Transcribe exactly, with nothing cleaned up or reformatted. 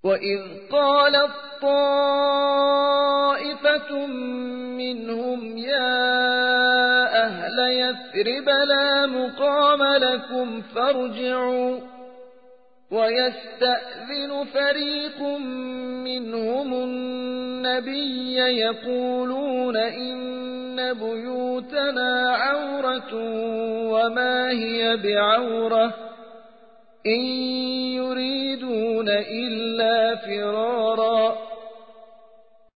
وإذ قالت طائفة منهم يا أهل يثرب لا مقام لكم فارجعوا ويستأذن فريق منهم النبي يقولون إن بيوتنا عورة وما هي بعورة إن يريدون إلا فرارا